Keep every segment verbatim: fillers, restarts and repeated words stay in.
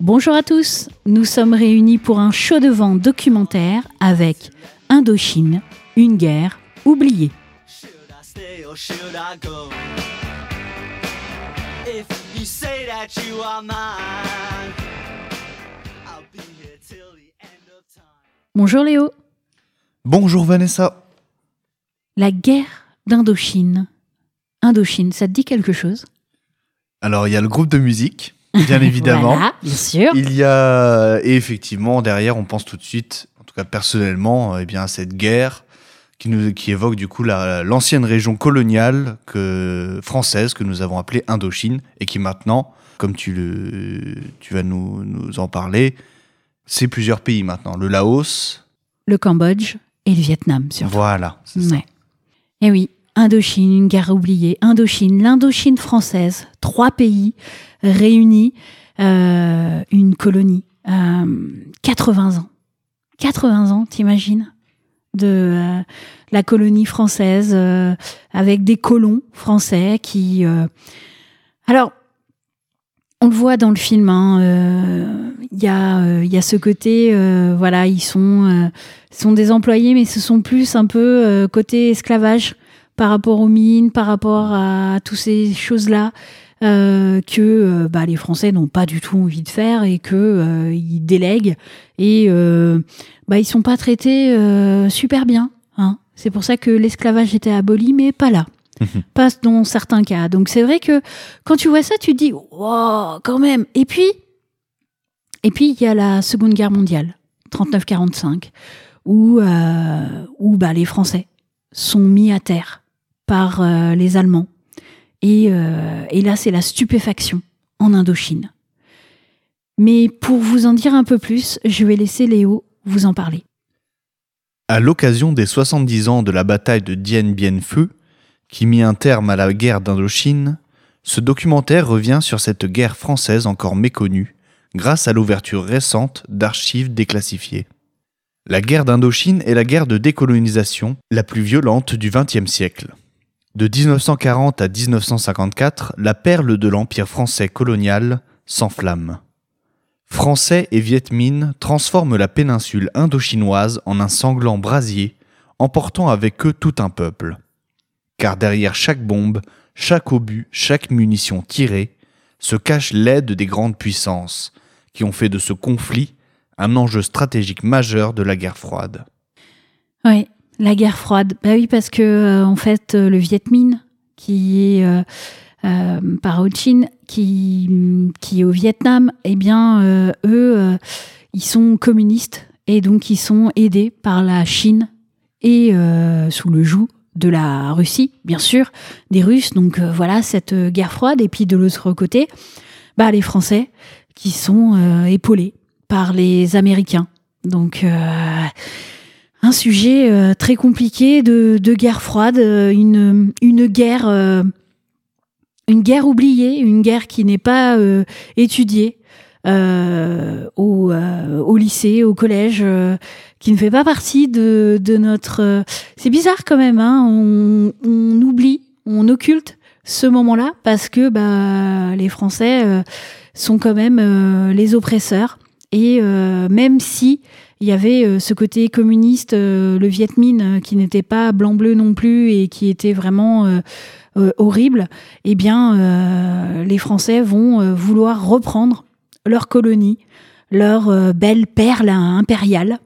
Bonjour à tous, nous sommes réunis pour un chaud de vent documentaire avec Indochine, une guerre oubliée. Bonjour Léo. Bonjour Vanessa. La guerre d'Indochine. Indochine, ça te dit quelque chose ? Alors il y a le groupe de musique, bien évidemment. Voilà, bien sûr. Il y a, et effectivement, derrière, on pense tout de suite, en tout cas personnellement, eh bien, à cette guerre qui, nous, qui évoque du coup la, l'ancienne région coloniale que, française que nous avons appelée Indochine et qui maintenant, comme tu, le, tu vas nous, nous en parler, c'est plusieurs pays maintenant. Le Laos, le Cambodge et le Vietnam, surtout. Voilà, c'est ça. Ouais. Et oui, Indochine, une guerre oubliée. Indochine, l'Indochine française, trois pays réunis, euh, une colonie, euh, quatre-vingts ans. quatre-vingts ans, t'imagines, de euh, la colonie française, euh, avec des colons français qui... Euh... Alors, on le voit dans le film, hein, euh, y a, euh, y a ce côté, euh, voilà, ils sont, euh, sont des employés, mais ce sont plus un peu euh, côté esclavage par rapport aux mines, par rapport à toutes ces choses-là. Euh, que euh, bah, les Français n'ont pas du tout envie de faire et que euh, ils délèguent et euh, bah, ils sont pas traités euh, super bien, hein. C'est pour ça que l'esclavage était aboli, mais pas là, pas dans certains cas. Donc c'est vrai que quand tu vois ça, tu te dis wow, quand même. Et puis et puis il y a la Seconde Guerre mondiale, trente-neuf quarante-cinq, où euh, où bah les Français sont mis à terre par euh, les Allemands. Et, euh, et là, c'est la stupéfaction en Indochine. Mais pour vous en dire un peu plus, je vais laisser Léo vous en parler. À l'occasion des soixante-dix ans de la bataille de Dien Bien Phu, qui mit un terme à la guerre d'Indochine, ce documentaire revient sur cette guerre française encore méconnue, grâce à l'ouverture récente d'archives déclassifiées. La guerre d'Indochine est la guerre de décolonisation la plus violente du vingtième siècle. De dix-neuf cent quarante à dix-neuf cent cinquante-quatre, la perle de l'empire français colonial s'enflamme. Français et Viet Minh transforment la péninsule indochinoise en un sanglant brasier, emportant avec eux tout un peuple. Car derrière chaque bombe, chaque obus, chaque munition tirée, se cache l'aide des grandes puissances, qui ont fait de ce conflit un enjeu stratégique majeur de la guerre froide. Oui. La guerre froide, bah oui, parce que euh, en fait, euh, le Viet Minh, qui est euh, euh, par Ho Chi Minh, qui qui est au Vietnam, eh bien, euh, eux, euh, ils sont communistes et donc ils sont aidés par la Chine et euh, sous le joug de la Russie, bien sûr, des Russes. Donc euh, voilà cette euh, guerre froide. Et puis de l'autre côté, bah les Français qui sont euh, épaulés par les Américains. Donc euh, un sujet euh, très compliqué de, de guerre froide, euh, une, une guerre, euh, une guerre oubliée, une guerre qui n'est pas euh, étudiée euh, au, euh, au lycée, au collège, euh, qui ne fait pas partie de, de notre. Euh, c'est bizarre quand même, hein, on, on oublie, on occulte ce moment-là parce que bah, les Français euh, sont quand même euh, les oppresseurs et euh, même si il y avait euh, ce côté communiste, euh, le Viet Minh, euh, qui n'était pas blanc-bleu non plus et qui était vraiment euh, euh, horrible, eh bien, euh, les Français vont euh, vouloir reprendre leur colonie, leur euh, belle perle impériale.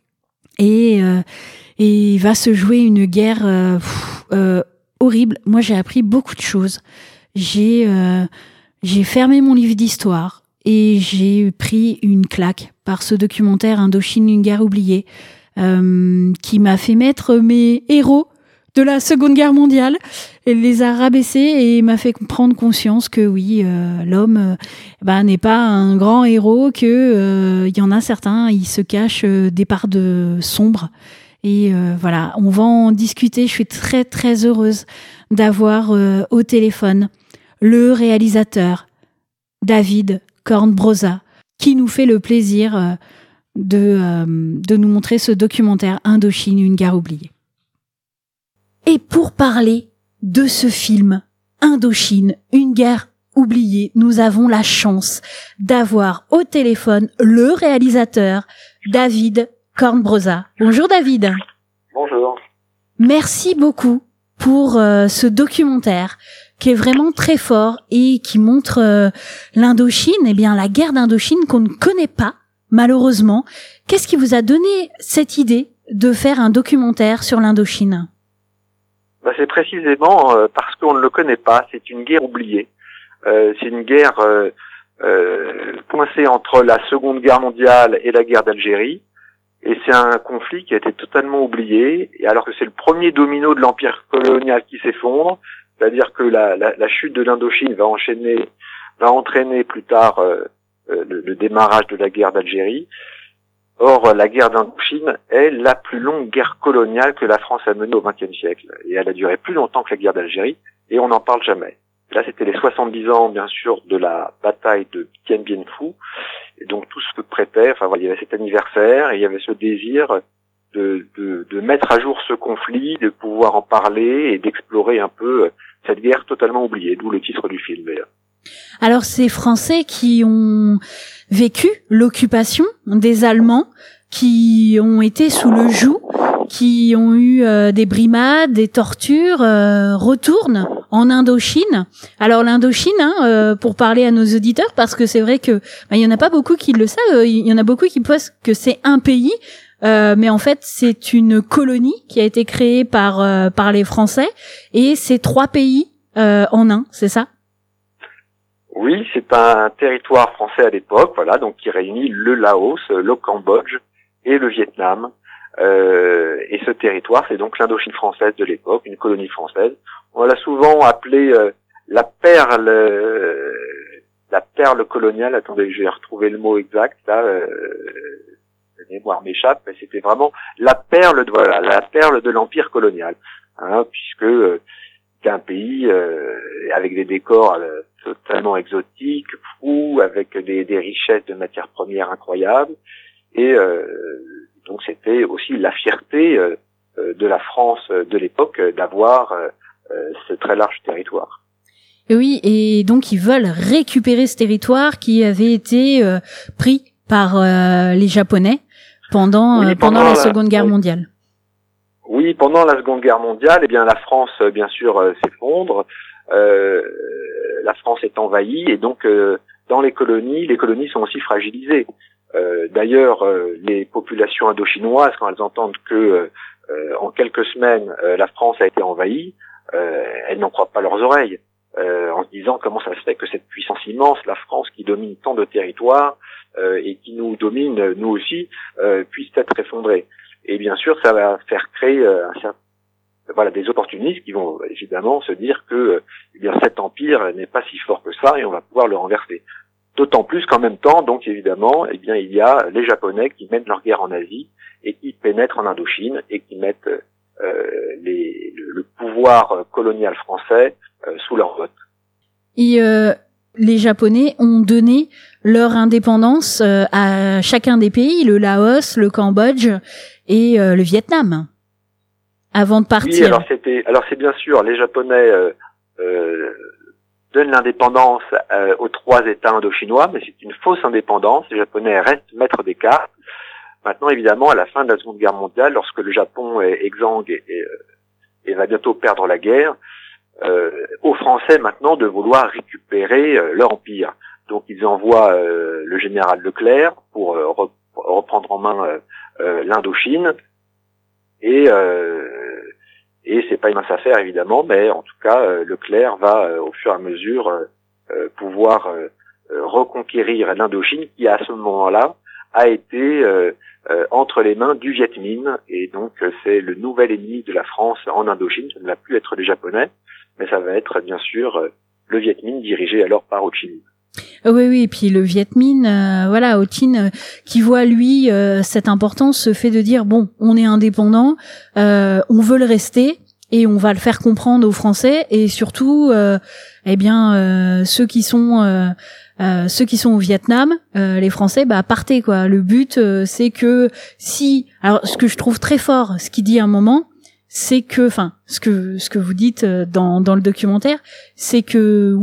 Et, euh, et il va se jouer une guerre euh, pff, euh, horrible. Moi, j'ai appris beaucoup de choses. J'ai, euh, j'ai fermé mon livre d'histoire. Et j'ai pris une claque par ce documentaire Indochine, une guerre oubliée, euh, qui m'a fait mettre mes héros de la Seconde Guerre mondiale et les a rabaissés et m'a fait prendre conscience que oui, euh, l'homme euh, bah, n'est pas un grand héros, que euh, y en a certains, ils se cachent euh, des parts de sombre. Et euh, voilà, on va en discuter. Je suis très très heureuse d'avoir euh, au téléphone le réalisateur David Kornbrosa, qui nous fait le plaisir euh, de, euh, de nous montrer ce documentaire Indochine, une guerre oubliée. Et pour parler de ce film Indochine, une guerre oubliée. Nous avons la chance d'avoir au téléphone le réalisateur David Cornbrosa. Bonjour David. Bonjour. Merci beaucoup pour euh, ce documentaire qui est vraiment très fort et qui montre euh, l'Indochine, eh bien la guerre d'Indochine qu'on ne connaît pas malheureusement. Qu'est-ce qui vous a donné cette idée de faire un documentaire sur l'Indochine? Ben, c'est précisément euh, parce qu'on ne le connaît pas. C'est une guerre oubliée. Euh, c'est une guerre euh, euh, coincée entre la Seconde Guerre mondiale et la guerre d'Algérie. Et c'est un conflit qui a été totalement oublié, et alors que c'est le premier domino de l'empire colonial qui s'effondre, c'est-à-dire que la, la, la chute de l'Indochine va enchaîner, va entraîner plus tard euh, euh, le, le démarrage de la guerre d'Algérie. Or, la guerre d'Indochine est la plus longue guerre coloniale que la France a menée au vingtième siècle, et elle a duré plus longtemps que la guerre d'Algérie, et on n'en parle jamais. Là, c'était les soixante-dix ans, bien sûr, de la bataille de Dien Bien Phu. Et donc, tout se prêtait. Enfin, voilà, il y avait cet anniversaire et il y avait ce désir de, de, de mettre à jour ce conflit, de pouvoir en parler et d'explorer un peu cette guerre totalement oubliée, d'où le titre du film, d'ailleurs. Alors, ces Français qui ont vécu l'occupation des Allemands, qui ont été sous le joug, qui ont eu euh, des brimades, des tortures, euh, retournent en Indochine. Alors l'Indochine, hein, euh, pour parler à nos auditeurs, parce que c'est vrai que bah, il y en a pas beaucoup qui le savent. Il y en a beaucoup qui pensent que c'est un pays, euh, mais en fait c'est une colonie qui a été créée par euh, par les Français, et c'est trois pays euh, en un, c'est ça? Oui, c'est un territoire français à l'époque, voilà, donc qui réunit le Laos, le Cambodge et le Vietnam. Euh, et ce territoire, c'est donc l'Indochine française de l'époque, une colonie française. On l'a souvent appelée euh, la perle, euh, la perle coloniale. Attendez, je vais retrouver le mot exact. Là, euh, la mémoire m'échappe, mais c'était vraiment la perle, de, voilà, la perle de l'empire colonial, hein, puisque euh, c'est un pays euh, avec des décors euh, totalement exotiques, fous, avec des, des richesses de matières premières incroyables, et euh, donc c'était aussi la fierté euh, de la France de l'époque d'avoir euh, ce très large territoire. Oui, et donc ils veulent récupérer ce territoire qui avait été euh, pris par euh, les Japonais pendant oui, euh, pendant, pendant la, la Seconde Guerre oui. mondiale. Oui, pendant la Seconde Guerre mondiale, eh bien la France bien sûr euh, s'effondre, euh, la France est envahie, et donc euh, dans les colonies, les colonies sont aussi fragilisées. Euh, d'ailleurs, euh, les populations indochinoises, quand elles entendent que euh, en quelques semaines euh, la France a été envahie, euh, elles n'en croient pas leurs oreilles, euh, en se disant comment ça se fait que cette puissance immense, la France qui domine tant de territoires euh, et qui nous domine nous aussi, euh, puisse être effondrée. Et bien sûr, ça va faire créer euh, un certain voilà, des opportunistes qui vont évidemment se dire que eh bien cet empire n'est pas si fort que ça et on va pouvoir le renverser. D'autant plus qu'en même temps, donc évidemment, eh bien il y a les Japonais qui mènent leur guerre en Asie et qui pénètrent en Indochine et qui mettent euh, les, le, le pouvoir colonial français euh, sous leur vote. Et euh, les Japonais ont donné leur indépendance euh, à chacun des pays, le Laos, le Cambodge et euh, le Vietnam, avant de partir. Oui, alors c'était, alors c'est bien sûr les Japonais. Euh, euh, donne l'indépendance euh, aux trois États indochinois, mais c'est une fausse indépendance. Les Japonais restent maîtres des cartes. Maintenant, évidemment, à la fin de la Seconde Guerre mondiale, lorsque le Japon est exsangue et, et, et va bientôt perdre la guerre, euh, aux Français maintenant de vouloir récupérer euh, leur empire. Donc, ils envoient euh, le général Leclerc pour euh, re- reprendre en main euh, euh, l'Indochine. Et euh, Et c'est pas une mince affaire évidemment, mais en tout cas, euh, Leclerc va euh, au fur et à mesure euh, pouvoir euh, reconquérir l'Indochine, qui à ce moment-là a été euh, euh, entre les mains du Viet Minh, et donc euh, c'est le nouvel ennemi de la France en Indochine. Ça ne va plus être les Japonais, mais ça va être bien sûr euh, le Viet Minh dirigé alors par Ho Chi Minh. Oui, oui, et puis le Viet Minh, euh, voilà, Ho Chi Minh, euh, qui voit lui euh, cette importance, ce fait de dire bon, on est indépendant, euh, on veut le rester et on va le faire comprendre aux Français et surtout, euh, eh bien, euh, ceux qui sont euh, euh, ceux qui sont au Vietnam, euh, les Français, bah partez quoi. Le but, euh, c'est que si, alors ce que je trouve très fort, ce qu'il dit à un moment, c'est que, enfin, ce que ce que vous dites dans dans le documentaire, c'est que oui.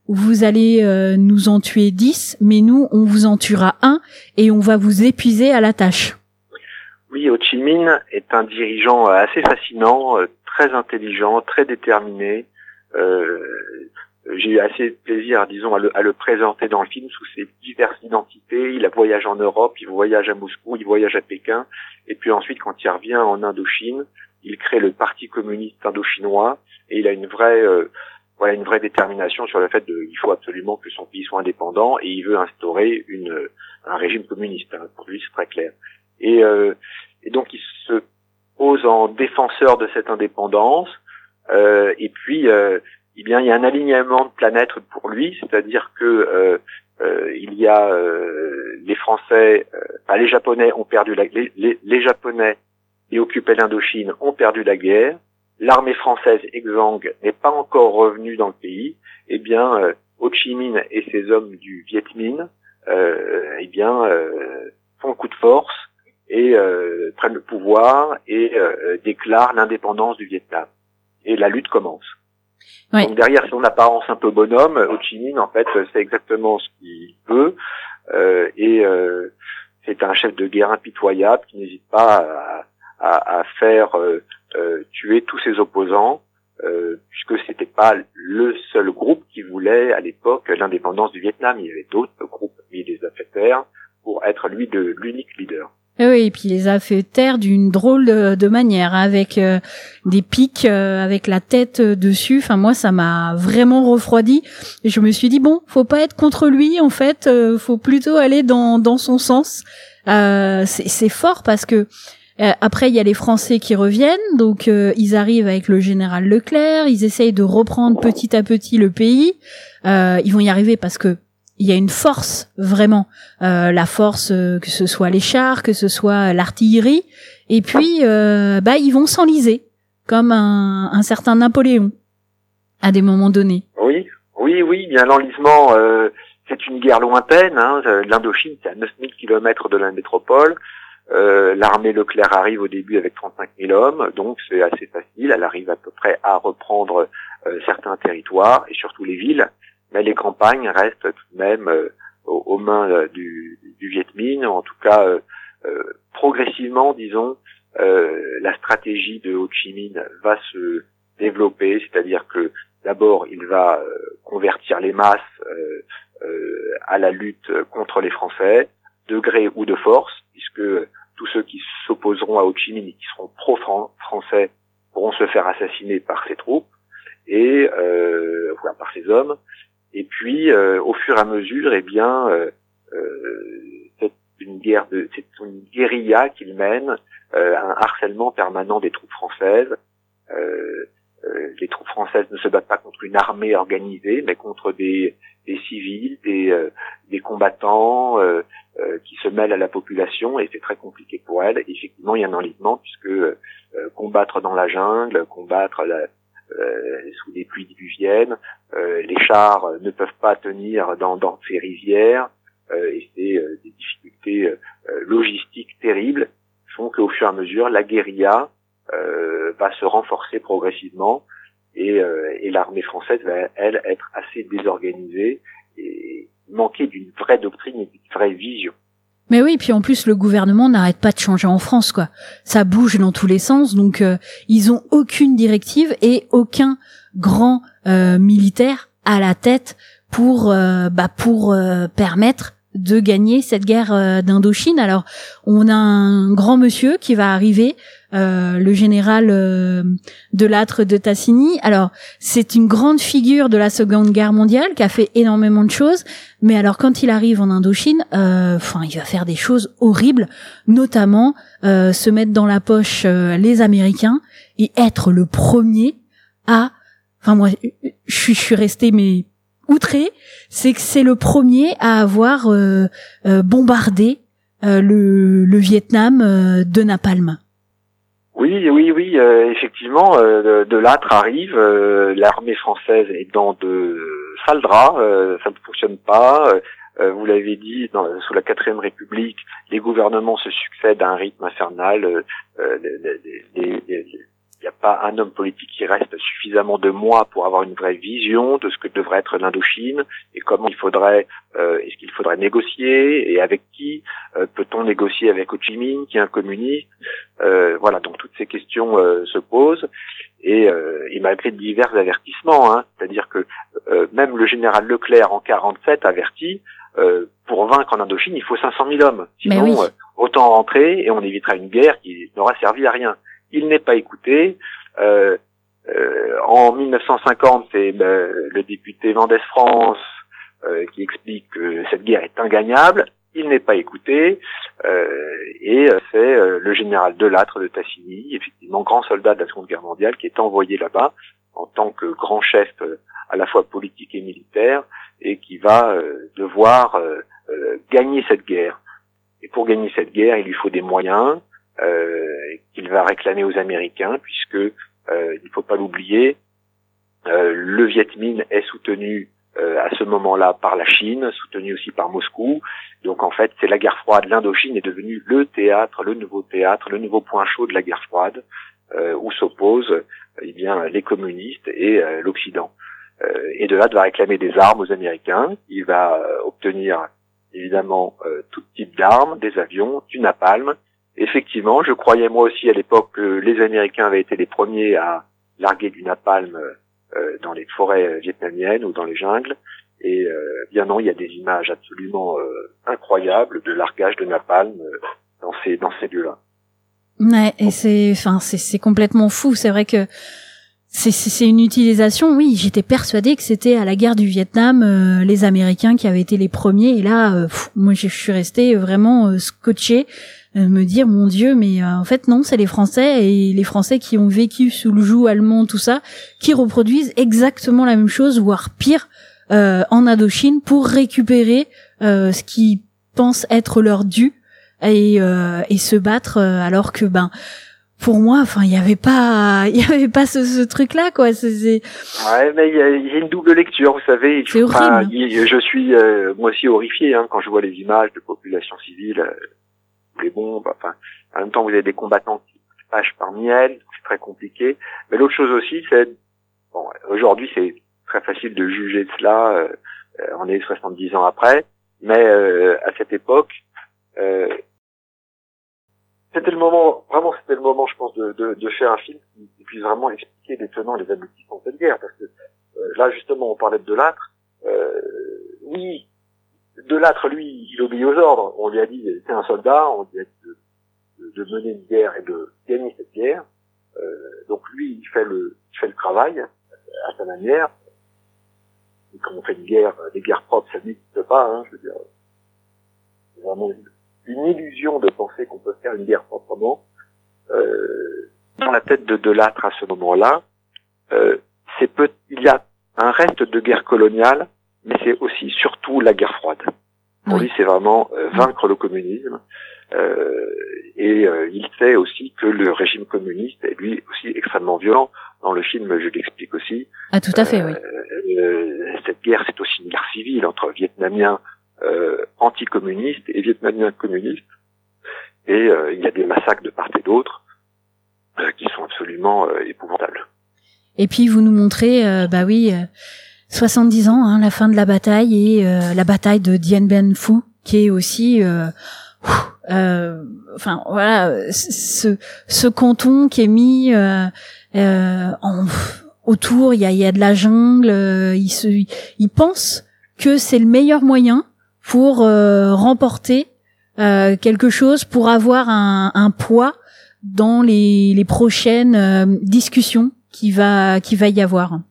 vous allez euh, nous en tuer dix, mais nous, on vous en tuera un et on va vous épuiser à la tâche. Oui, Ho Chi Minh est un dirigeant assez fascinant, très intelligent, très déterminé. Euh, j'ai eu assez de plaisir, disons, à le, à le présenter dans le film sous ses diverses identités. Il a voyagé en Europe, il voyage à Moscou, il voyage à Pékin, et puis ensuite, quand il revient en Indochine, il crée le Parti communiste indochinois, et il a une vraie, euh, voilà, une vraie détermination sur le fait de, il faut absolument que son pays soit indépendant, et il veut instaurer une, un régime communiste. Hein, pour lui, c'est très clair. Et, euh, et donc, il se pose en défenseur de cette indépendance, euh, et puis, euh, eh bien, il y a un alignement de planètes pour lui, c'est-à-dire que euh, euh, il y a euh, les Français, euh, enfin, les Japonais ont perdu la, les, les, les Japonais qui occupaient l'Indochine ont perdu la guerre. L'armée française exsangue n'est pas encore revenue dans le pays. Eh bien, euh, Ho Chi Minh et ses hommes du Viet Minh, euh, eh bien, euh, font coup de force et euh, prennent le pouvoir et euh, déclarent l'indépendance du Vietnam. Et la lutte commence. Ouais. Donc derrière son apparence un peu bonhomme, Ho Chi Minh, en fait, c'est exactement ce qu'il veut. Euh, et euh, c'est un chef de guerre impitoyable qui n'hésite pas à, à, à faire euh, euh, tuer tous ses opposants, euh, puisque c'était pas le seul groupe qui voulait à l'époque l'indépendance du Vietnam. Il y avait d'autres groupes, mais il les a fait taire pour être lui de l'unique leader. Oui, et puis il les a fait taire d'une drôle de, de manière, hein, avec euh, des pics, euh, avec la tête euh, dessus. Enfin, moi, ça m'a vraiment refroidi. Et je me suis dit, bon, faut pas être contre lui, en fait, euh, faut plutôt aller dans, dans son sens. Euh, c'est, c'est fort parce que euh, après, il y a les Français qui reviennent, donc euh, ils arrivent avec le général Leclerc, ils essayent de reprendre petit à petit le pays. Euh, ils vont y arriver parce que il y a une force, vraiment, euh, la force, euh, que ce soit les chars, que ce soit l'artillerie, et puis euh, bah ils vont s'enliser, comme un, un certain Napoléon, à des moments donnés. Oui, oui, oui, bien l'enlisement, euh, c'est une guerre lointaine, hein, l'Indochine c'est à neuf mille kilomètres de la métropole, euh, l'armée Leclerc arrive au début avec trente-cinq mille hommes, donc c'est assez facile, elle arrive à peu près à reprendre euh, certains territoires, et surtout les villes. Mais les campagnes restent tout de même euh, aux, aux mains euh, du, du Viet Minh. En tout cas, euh, euh, progressivement, disons, euh, la stratégie de Ho Chi Minh va se développer, c'est-à-dire que d'abord, il va euh, convertir les masses euh, euh, à la lutte contre les Français, de gré ou de force, puisque tous ceux qui s'opposeront à Ho Chi Minh et qui seront pro-français pourront se faire assassiner par ses troupes et euh, enfin, par ses hommes. Et puis, euh, au fur et à mesure, eh bien, euh, euh, c'est une guerre de, c'est une guérilla qu'il mène, euh, un harcèlement permanent des troupes françaises. Euh, euh, les troupes françaises ne se battent pas contre une armée organisée, mais contre des, des civils, des, euh, des combattants euh, euh, qui se mêlent à la population, et c'est très compliqué pour elles. Et effectivement, il y a un enlisement puisque euh, combattre dans la jungle, combattre la, Euh, sous des pluies diluviennes, euh, les chars ne peuvent pas tenir dans, dans ces rivières, euh, et c'est euh, des difficultés euh, logistiques terribles font qu'au fur et à mesure la guérilla euh, va se renforcer progressivement et, euh, et l'armée française va elle être assez désorganisée et manquer d'une vraie doctrine et d'une vraie vision. Mais oui, puis en plus le gouvernement n'arrête pas de changer en France, quoi. Ça bouge dans tous les sens, donc euh, ils ont aucune directive et aucun grand euh, militaire à la tête pour euh, bah pour euh, permettre de gagner cette guerre euh, d'Indochine. Alors on a un grand monsieur qui va arriver, euh, le général euh, Delattre de Tassigny. Alors c'est une grande figure de la Seconde Guerre mondiale qui a fait énormément de choses, mais alors quand il arrive en Indochine, enfin euh, il va faire des choses horribles, notamment euh, se mettre dans la poche euh, les Américains et être le premier à, enfin moi je suis restée mais outré, c'est que c'est le premier à avoir euh, euh, bombardé euh, le, le Vietnam euh, de napalm. Oui, oui, oui, euh, effectivement, euh, de Lattre arrive, euh, l'armée française est dans de sales draps, euh, ça ne fonctionne pas. Euh, vous l'avez dit, dans, sous la quatrième République, les gouvernements se succèdent à un rythme infernal. Euh, les, les, les, les, il n'y a pas un homme politique qui reste suffisamment de mois pour avoir une vraie vision de ce que devrait être l'Indochine et comment il faudrait, euh, est-ce qu'il faudrait négocier et avec qui, euh, peut-on négocier avec Ho Chi Minh qui est un communiste, euh, voilà, donc toutes ces questions euh, se posent et, euh, et malgré divers avertissements, hein, c'est-à-dire que euh, même le général Leclerc en quarante-sept avertit euh, pour vaincre en Indochine il faut cinq cent mille hommes, sinon oui. euh, autant rentrer et on évitera une guerre qui n'aura servi à rien. Il n'est pas écouté. Euh, euh, en mille neuf cent cinquante, c'est ben, le député Mendès France euh, qui explique que cette guerre est ingagnable. Il n'est pas écouté. Euh, et c'est euh, le général Delattre de Tassigny, effectivement grand soldat de la Seconde Guerre mondiale, qui est envoyé là-bas en tant que grand chef euh, à la fois politique et militaire, et qui va euh, devoir euh, euh, gagner cette guerre. Et pour gagner cette guerre, il lui faut des moyens. Euh, qu'il va réclamer aux Américains, puisque euh, il ne faut pas l'oublier, euh, le Viet Minh est soutenu euh, à ce moment-là par la Chine, soutenu aussi par Moscou. Donc en fait, c'est la guerre froide. L'Indochine est devenue le théâtre, le nouveau théâtre, le nouveau point chaud de la guerre froide, euh, où s'opposent eh bien les communistes et euh, l'Occident. Euh, et de là, de va réclamer des armes aux Américains. Il va euh, obtenir évidemment euh, tout type d'armes, des avions, du napalm. Effectivement, je croyais moi aussi à l'époque que les Américains avaient été les premiers à larguer du napalm euh, dans les forêts vietnamiennes ou dans les jungles. Et euh, bien non, il y a des images absolument euh, incroyables de largage de napalm euh, dans ces dans ces lieux-là. Ouais, et c'est, enfin, c'est c'est complètement fou. C'est vrai que c'est c'est, c'est une utilisation. Oui, j'étais persuadée que c'était à la guerre du Vietnam euh, les Américains qui avaient été les premiers. Et là, euh, pff, moi, je suis restée vraiment euh, scotchée. Me dire mon Dieu, mais euh, en fait non, c'est les Français et les Français qui ont vécu sous le joug allemand, tout ça, qui reproduisent exactement la même chose, voire pire, euh, en Indochine pour récupérer euh, ce qu'ils pensent être leur dû et euh, et se battre euh, alors que ben pour moi, enfin il y avait pas il y avait pas ce, ce truc là quoi. C'est, c'est... Ouais, mais il y, a, il y a une double lecture, vous savez. C'est horrible. Pas, je suis euh, moi aussi horrifié hein, quand je vois les images de population civile. Euh, les bombes, enfin, en même temps vous avez des combattants qui pêchent parmi elles, c'est très compliqué. Mais l'autre chose aussi, c'est, bon, aujourd'hui c'est très facile de juger de cela, euh, on est soixante-dix ans après, mais euh, à cette époque, euh, c'était le moment, vraiment c'était le moment, je pense, de, de, de faire un film qui puisse vraiment expliquer les tenants et les aboutissants de cette guerre, parce que euh, là justement on parlait de Delattre, euh, oui, Delattre, lui, il obéit aux ordres. On lui a dit, c'est un soldat, on lui a dit de, de, de mener une guerre et de gagner cette guerre. Euh, donc lui, il fait le, il fait le travail à sa manière. Et quand on fait une guerre, des guerres propres, ça n'existe pas. Hein, je veux dire, c'est vraiment une, une illusion de penser qu'on peut faire une guerre proprement. Euh, dans la tête de Delattre à ce moment-là, euh, c'est peu, il y a un reste de guerre coloniale. Mais c'est aussi surtout la guerre froide. Pour oui. lui, c'est vraiment euh, vaincre le communisme. Euh, et euh, il sait aussi que le régime communiste est lui aussi extrêmement violent. Dans le film, je l'explique aussi. Ah, tout à fait, euh, oui. Euh, cette guerre, c'est aussi une guerre civile entre Vietnamiens euh, anticommunistes et Vietnamiens communistes. Et euh, il y a des massacres de part et d'autre euh, qui sont absolument euh, épouvantables. Et puis, vous nous montrez, euh, bah oui... Euh... soixante-dix ans, hein, la fin de la bataille et euh, la bataille de Dien Bien Phu, qui est aussi, euh, euh, enfin voilà, ce, ce canton qui est mis euh, euh, en, autour, il y a, il y a de la jungle, euh, il se, il pense que c'est le meilleur moyen pour euh, remporter euh, quelque chose, pour avoir un, un poids dans les, les prochaines euh, discussions qui va, qui va y avoir.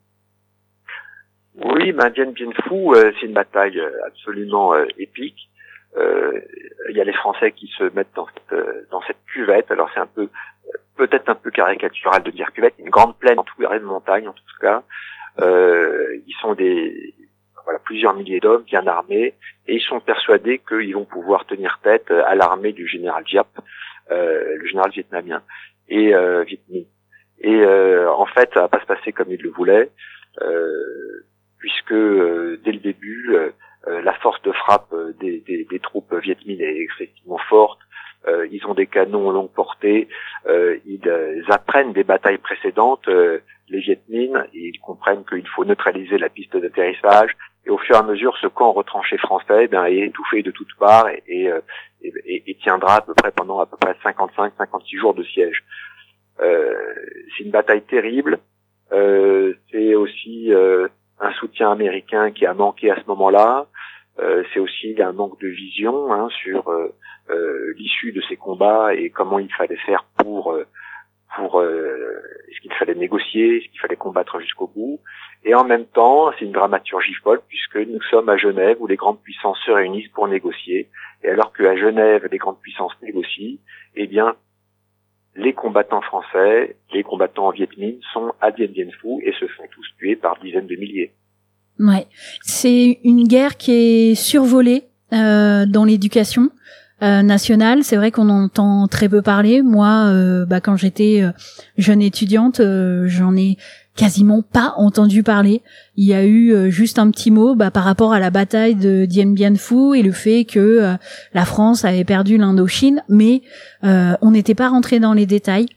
Oui, ben Dien Bien Phu, euh, c'est une bataille absolument euh, épique. Euh, il y a les Français qui se mettent dans cette, euh, dans cette cuvette. Alors c'est un peu, peut-être un peu caricatural de dire cuvette, une grande plaine entourée de montagnes en tout cas. Euh, ils sont des, voilà, plusieurs milliers d'hommes bien armés et ils sont persuadés qu'ils vont pouvoir tenir tête à l'armée du général Giap, euh, le général vietnamien et euh, Viet Minh. Et euh, en fait, ça va pas se passer comme ils le voulaient. Euh, puisque euh, dès le début, euh, la force de frappe des, des, des troupes vietmines est effectivement forte. euh, ils ont des canons longue portée, euh, ils, euh, ils apprennent des batailles précédentes, euh, les Viet Minh, et ils comprennent qu'il faut neutraliser la piste d'atterrissage, et au fur et à mesure, ce camp retranché français ben, est étouffé de toutes parts et, et, et, et tiendra à peu près pendant à peu près cinquante-cinq à cinquante-six jours de siège. Euh, c'est une bataille terrible, euh, c'est aussi euh, un soutien américain qui a manqué à ce moment-là, euh, c'est aussi un manque de vision hein, sur euh, euh, l'issue de ces combats et comment il fallait faire pour... Euh, pour euh, est-ce qu'il fallait négocier, est-ce qu'il fallait combattre jusqu'au bout. Et en même temps, c'est une dramaturgie folle puisque nous sommes à Genève où les grandes puissances se réunissent pour négocier. Et alors qu'à Genève, les grandes puissances négocient, eh bien, les combattants français, les combattants Viet Minh sont à Dien Bien Phu et se font tous tuer par dizaines de milliers. Ouais, c'est une guerre qui est survolée euh, dans l'éducation. Euh, nationale, c'est vrai qu'on entend très peu parler. Moi, euh, bah, quand j'étais euh, jeune étudiante, euh, j'en ai quasiment pas entendu parler. Il y a eu euh, juste un petit mot bah, par rapport à la bataille de Dien Bien Phu et le fait que euh, la France avait perdu l'Indochine, mais euh, on n'était pas rentré dans les détails.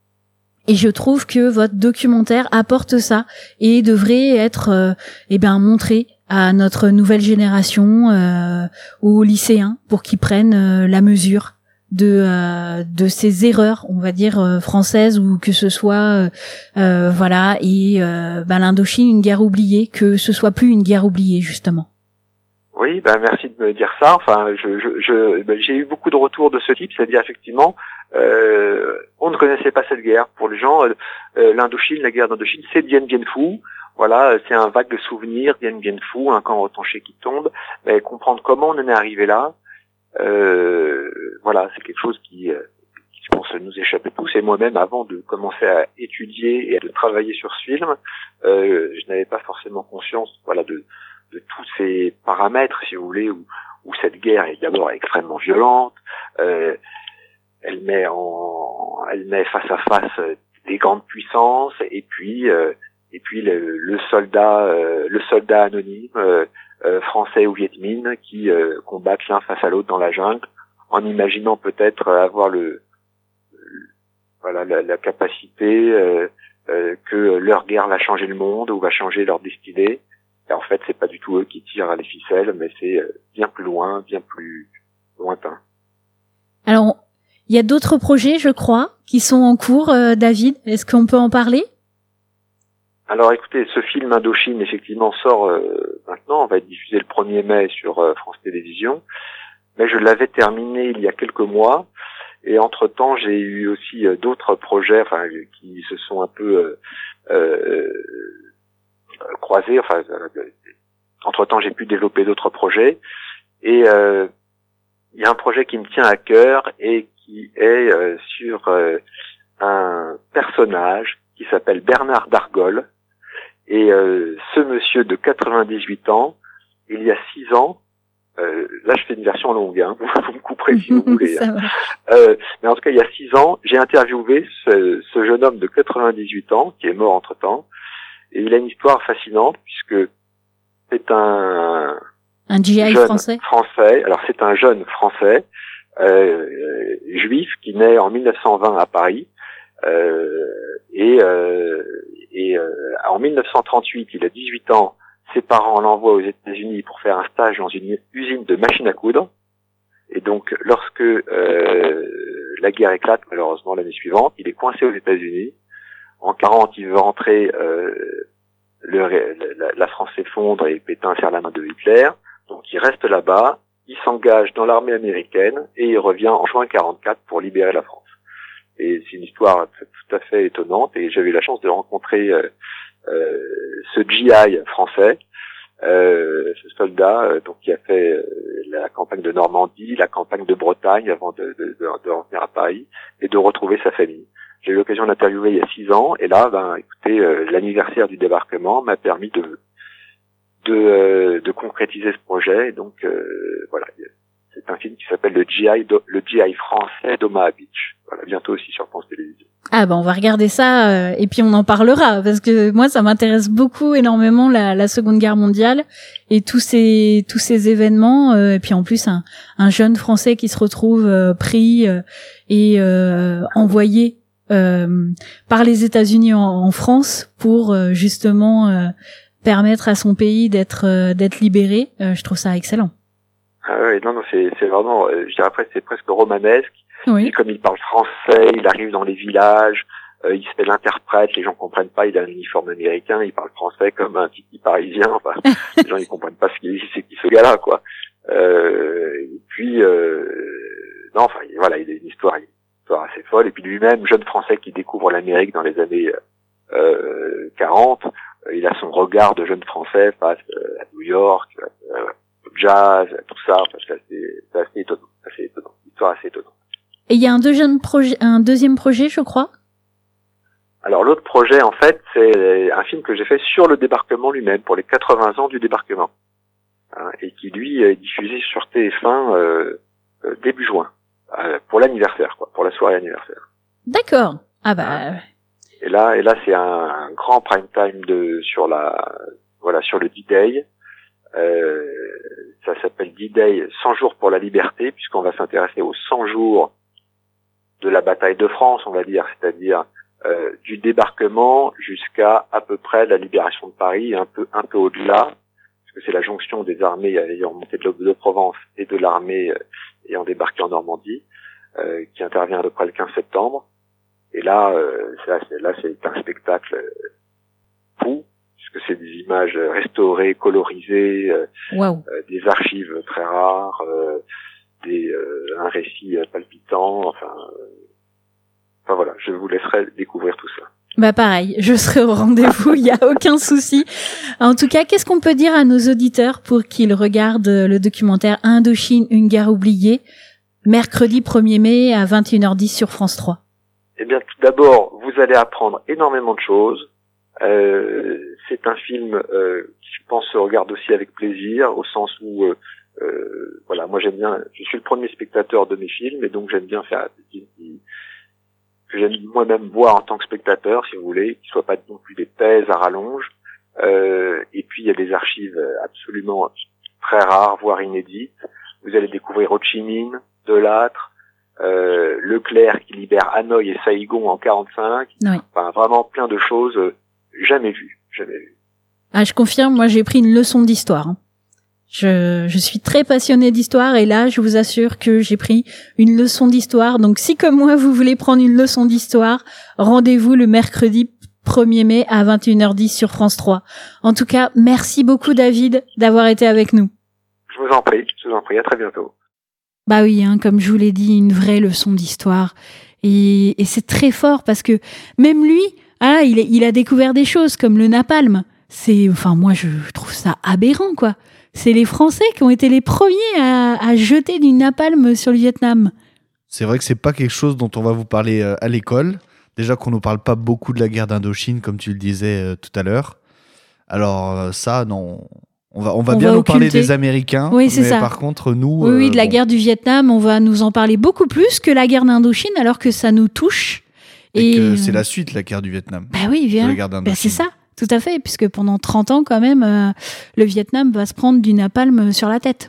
Et je trouve que votre documentaire apporte ça et devrait être euh, eh ben montré à notre nouvelle génération, euh, aux lycéens, pour qu'ils prennent euh, la mesure de euh, de ces erreurs, on va dire euh, françaises, ou que ce soit euh, euh, voilà et euh, ben l'Indochine, une guerre oubliée, que ce soit plus une guerre oubliée justement. Oui, ben merci de me dire ça. Enfin, je, je, je ben, j'ai eu beaucoup de retours de ce type, c'est-à-dire effectivement, euh, on ne connaissait pas cette guerre. Pour les gens, euh, l'Indochine, la guerre d'Indochine, c'est Dien Bien Phu. Voilà, c'est un vague de souvenirs, Dien Bien Phu, un camp retranché qui tombe. Mais comprendre comment on en est arrivé là, euh, voilà, c'est quelque chose qui, euh, qui, je pense, nous échappe tous. Et moi-même, avant de commencer à étudier et à de travailler sur ce film, euh, je n'avais pas forcément conscience, voilà, de de tous ces paramètres, si vous voulez, où, où cette guerre est d'abord extrêmement violente, euh, elle met en, elle met face à face des grandes puissances, et puis, euh, et puis le, le soldat, euh, le soldat anonyme euh, euh, français ou Viet Minh qui euh, combattent l'un face à l'autre dans la jungle, en imaginant peut-être avoir le, le voilà, la, la capacité euh, euh, que leur guerre va changer le monde ou va changer leur destinée. Et en fait, c'est pas du tout eux qui tirent à les ficelles, mais c'est bien plus loin, bien plus lointain. Alors, il y a d'autres projets, je crois, qui sont en cours, euh, David. Est-ce qu'on peut en parler ? Alors, écoutez, ce film Indochine, effectivement, sort euh, maintenant. On va être diffusé le premier mai sur euh, France Télévisions. Mais je l'avais terminé il y a quelques mois. Et entre-temps, j'ai eu aussi euh, d'autres projets, enfin, qui se sont un peu... Euh, euh, croisé, enfin, euh, entre-temps j'ai pu développer d'autres projets et il euh, y a un projet qui me tient à cœur et qui est euh, sur euh, un personnage qui s'appelle Bernard d'Argol et euh, ce monsieur de quatre-vingt-dix-huit ans, il y a six ans, euh, là je fais une version longue, hein, vous me couperez si vous voulez, hein. euh, mais en tout cas il y a six ans, j'ai interviewé ce, ce jeune homme de quatre-vingt-dix-huit ans qui est mort entre-temps. Et il a une histoire fascinante puisque c'est un un G I jeune français. français. Alors c'est un jeune français euh, juif qui naît en mille neuf cent vingt à Paris euh, et, euh, et euh, en mille neuf cent trente-huit, il a dix-huit ans. Ses parents l'envoient aux États-Unis pour faire un stage dans une usine de machines à coudre. Et donc lorsque euh, la guerre éclate, malheureusement l'année suivante, il est coincé aux États-Unis. En quarante, il veut rentrer, euh, le, la, la France s'effondre et Pétain serre la main de Hitler. Donc il reste là-bas, il s'engage dans l'armée américaine et il revient en juin quarante-quatre pour libérer la France. Et c'est une histoire tout à fait étonnante et j'avais eu la chance de rencontrer euh, euh, ce G I français, euh, ce soldat euh, donc qui a fait euh, la campagne de Normandie, la campagne de Bretagne avant de, de, de, de revenir à Paris et de retrouver sa famille. J'ai eu l'occasion d'interviewer il y a six ans, et là, ben, écoutez, euh, l'anniversaire du débarquement m'a permis de de, euh, de concrétiser ce projet. Et donc, euh, voilà, c'est un film qui s'appelle le G I, le G I français d'Omaha Beach. Voilà, bientôt aussi sur France Télévisions. Ah ben on va regarder ça euh, et puis on en parlera parce que moi ça m'intéresse beaucoup énormément la, la Seconde Guerre mondiale et tous ces tous ces événements euh, et puis en plus un, un jeune Français qui se retrouve euh, pris euh, et euh, envoyé euh, par les États-Unis en, en France pour euh, justement euh, permettre à son pays d'être euh, d'être libéré. Euh, je trouve ça excellent. Ah oui, non non c'est c'est vraiment euh, je dirais après c'est presque romanesque. Oui. Et comme il parle français, il arrive dans les villages, euh, il se fait l'interprète, les gens comprennent pas, il a un uniforme américain, il parle français comme un petit parisien, enfin, les gens ils comprennent pas ce qu'il c'est qui ce gars-là, quoi. Euh, et puis, euh, non, enfin, voilà, il a une histoire, une histoire assez folle, et puis lui-même, jeune français qui découvre l'Amérique dans les années euh, quarante, euh, il a son regard de jeune français face euh, à New York, euh, au jazz, tout ça, enfin, c'est assez, c'est assez étonnant, assez étonnant, une histoire assez étonnante. Et il y a un deuxième projet, un deuxième projet, je crois. Alors l'autre projet, en fait, c'est un film que j'ai fait sur le débarquement lui-même, pour les quatre-vingts ans du débarquement, hein, et qui lui est diffusé sur T F un euh, euh, début juin, euh, pour l'anniversaire, quoi, pour la soirée anniversaire. D'accord. Ah bah. Et là, et là, c'est un, un grand prime time de sur la, voilà, sur le D-Day. Euh, ça s'appelle D-Day, cent jours pour la liberté, puisqu'on va s'intéresser aux cent jours de la bataille de France, on va dire, c'est-à-dire euh, du débarquement jusqu'à à peu près la libération de Paris, un peu un peu au-delà, parce que c'est la jonction des armées ayant monté de l'Aube de Provence et de l'armée euh, ayant débarqué en Normandie, euh, qui intervient à peu près le quinze septembre. Et là, euh, là, c'est, là, c'est un spectacle fou, puisque c'est des images restaurées, colorisées, euh, Wow. euh, des archives très rares. Euh, Des, euh, un récit palpitant, enfin, euh, enfin voilà, je vous laisserai découvrir tout ça. Bah pareil, je serai au rendez-vous, il y a aucun souci. En tout cas, qu'est-ce qu'on peut dire à nos auditeurs pour qu'ils regardent le documentaire Indochine, une guerre oubliée, mercredi premier mai à vingt et une heures dix sur France trois? Eh bien, tout d'abord, vous allez apprendre énormément de choses. Euh, c'est un film euh, qui, je pense, se regarde aussi avec plaisir, au sens où euh, Euh, voilà, moi j'aime bien, je suis le premier spectateur de mes films et donc j'aime bien faire des films qui, que j'aime moi-même voir en tant que spectateur, si vous voulez, qui soient pas non plus des thèses à rallonge. Euh, et puis il y a des archives absolument très rares, voire inédites. Vous allez découvrir Ho Chi Minh, Delattre, euh, Leclerc qui libère Hanoï et Saïgon en quarante-cinq. Oui. Enfin, vraiment plein de choses euh, jamais vues, jamais vues. Ah, je confirme, moi j'ai pris une leçon d'histoire. Hein. Je, je suis très passionnée d'histoire et là, je vous assure que j'ai pris une leçon d'histoire. Donc, si comme moi, vous voulez prendre une leçon d'histoire, rendez-vous le mercredi premier mai à vingt et une heures dix sur France trois. En tout cas, merci beaucoup David d'avoir été avec nous. Je vous en prie, je vous en prie, à très bientôt. Bah oui, hein, comme je vous l'ai dit, une vraie leçon d'histoire. Et, et c'est très fort parce que même lui, ah, il, il a découvert des choses comme le napalm. C'est, enfin, moi, je trouve ça aberrant, quoi. C'est les Français qui ont été les premiers à, à jeter du napalm sur le Vietnam. C'est vrai que c'est pas quelque chose dont on va vous parler euh, à l'école. Déjà qu'on nous parle pas beaucoup de la guerre d'Indochine, comme tu le disais euh, tout à l'heure. Alors euh, ça, non, on va on va On bien va nous occulter. parler des Américains. Oui, c'est mais ça. par contre, nous, Oui, oui, euh, de la bon, guerre du Vietnam, on va nous en parler beaucoup plus que la guerre d'Indochine, alors que ça nous touche. et, Et, que c'est la suite, la guerre du Vietnam. Bah oui, de viens. la guerre d'Indochine. Bah, c'est ça. Tout à fait, puisque pendant trente ans, quand même, euh, le Vietnam va se prendre du napalm sur la tête.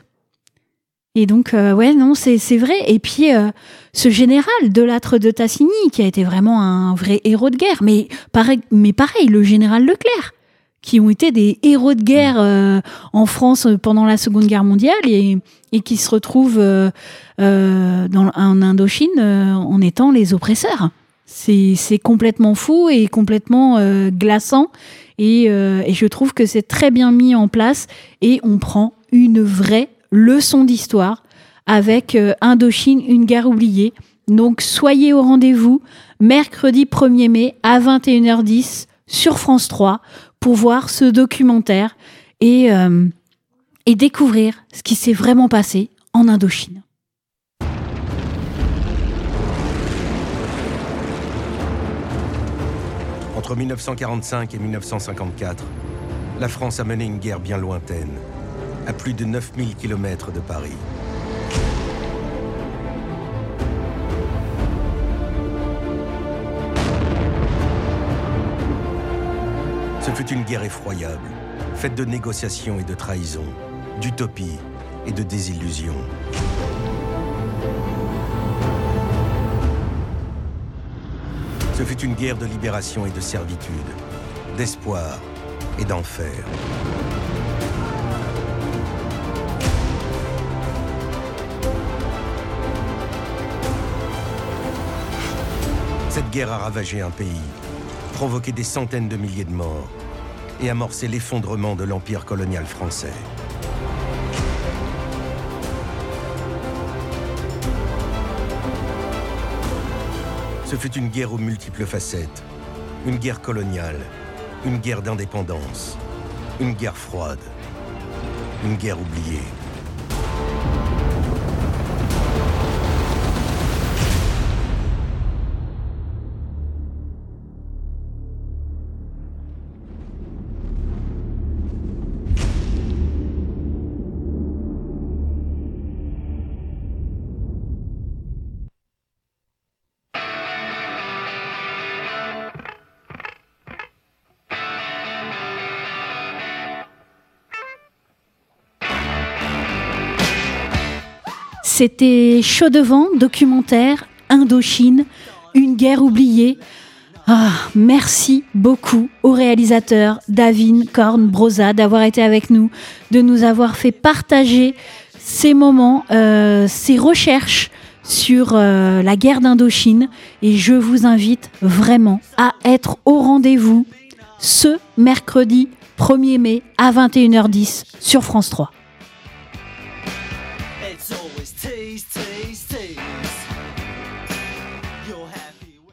Et donc, euh, ouais, non, c'est, c'est vrai. Et puis, euh, ce général Delattre de Tassigny, qui a été vraiment un vrai héros de guerre, mais pareil, mais pareil, le général Leclerc, qui ont été des héros de guerre euh, en France pendant la Seconde Guerre mondiale et, et qui se retrouvent euh, euh, dans, en Indochine euh, en étant les oppresseurs. C'est, c'est complètement fou et complètement euh, glaçant. Et, euh, et je trouve que c'est très bien mis en place et on prend une vraie leçon d'histoire avec euh, Indochine, une guerre oubliée. Donc soyez au rendez-vous mercredi premier mai à vingt et une heures dix sur France trois pour voir ce documentaire et, euh, et découvrir ce qui s'est vraiment passé en Indochine. Entre mille neuf cent quarante-cinq et mille neuf cent cinquante-quatre, la France a mené une guerre bien lointaine, à plus de neuf mille kilomètres de Paris. Ce fut une guerre effroyable, faite de négociations et de trahisons, d'utopies et de désillusions. Ce fut une guerre de libération et de servitude, d'espoir et d'enfer. Cette guerre a ravagé un pays, provoqué des centaines de milliers de morts et amorcé l'effondrement de l'empire colonial français. Ce fut une guerre aux multiples facettes, une guerre coloniale, une guerre d'indépendance, une guerre froide, une guerre oubliée. C'était Chaud devant, documentaire, Indochine, une guerre oubliée. Ah, merci beaucoup au réalisateur David Corn-Broza d'avoir été avec nous, de nous avoir fait partager ces moments, euh, ces recherches sur euh, la guerre d'Indochine. Et je vous invite vraiment à être au rendez-vous ce mercredi premier mai à vingt et une heures dix sur France trois.